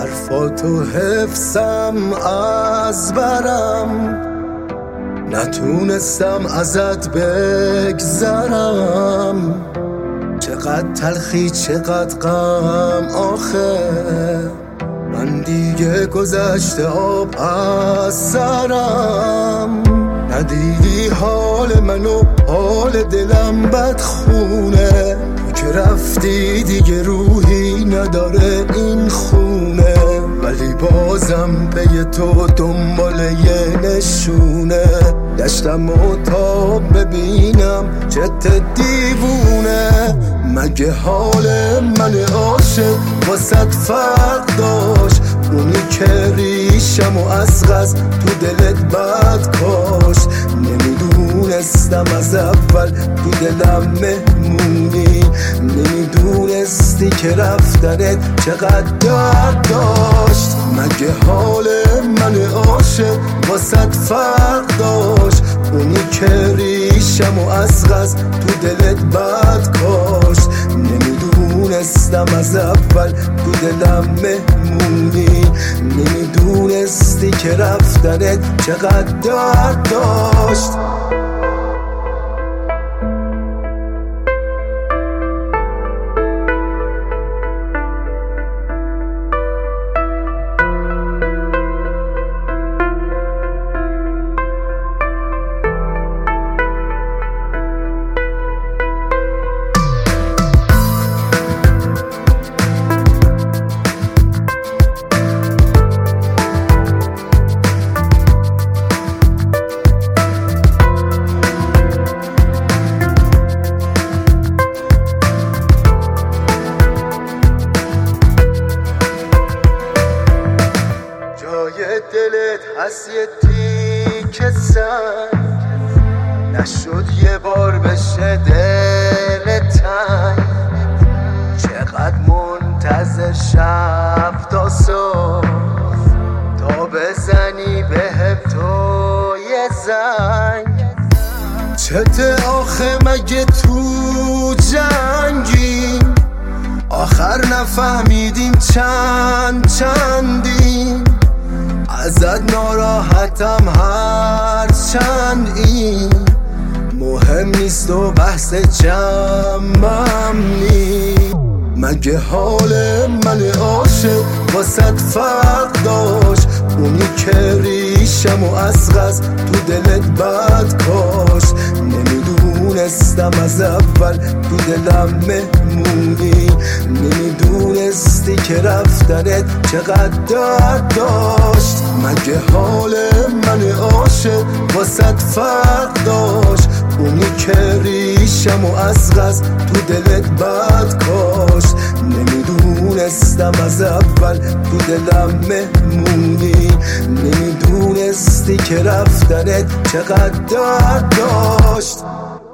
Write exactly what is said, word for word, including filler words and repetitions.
حرفاتو حفظم از برم، نتونستم ازت بگذرم. چقدر تلخی چقدر غم آخه، من دیگه گذشته آب از سرم. ندیدی حال منو، حال دلم بدخونه، تو که رفتی دیگه روحی نداره این خونه. ولی بازم به تو دنبال یه نشونه، گشتم و تا ببینم چت دیوونه. مگه حال من عاشق واسه فرق داشت؟ اونی که ریشم و از غز تو دلت بد کاشت. نمیدونستم از اول تو دلم مهمونی، نمیدونستی که رفتنت چقدر درد داشت. مگه حال من عاشق واسه فرق داشت؟ اونی که ریشم و از غز تو دلت بد کاشت. نمیدونستم از اول تو دلم مهمونی، نمیدونستی که رفتنت چقدر درد داشت. دلت هست یه تیکه سنگ، نشد یه بار بشه دل تنگ. چقدر منتظر شب تا صبح تا بزنی بهم تو یه زنگ. چته آخه مگه تو جنگیم؟ آخر نفهمیدیم چند چندیم. ازت ناراحتم هر چند این مهم نیست و بحث جمعم نی. مگه حال من عاشق واسه فرق داشت؟ اونی که ریشم و از غز تو دلت بد کاشت. نمیدونستم از اول تو دلم مهمونی، نمیدونستی که رفتنت چقدر درد داشت. مگه حال من عاشق واسه فرق داشت؟ اونی که ریشم و از غز تو دلت بد کاشت. نمیدونستم از اول تو دلم مهمونی، نمیدونستی که رفتنت چقدر درد داشت.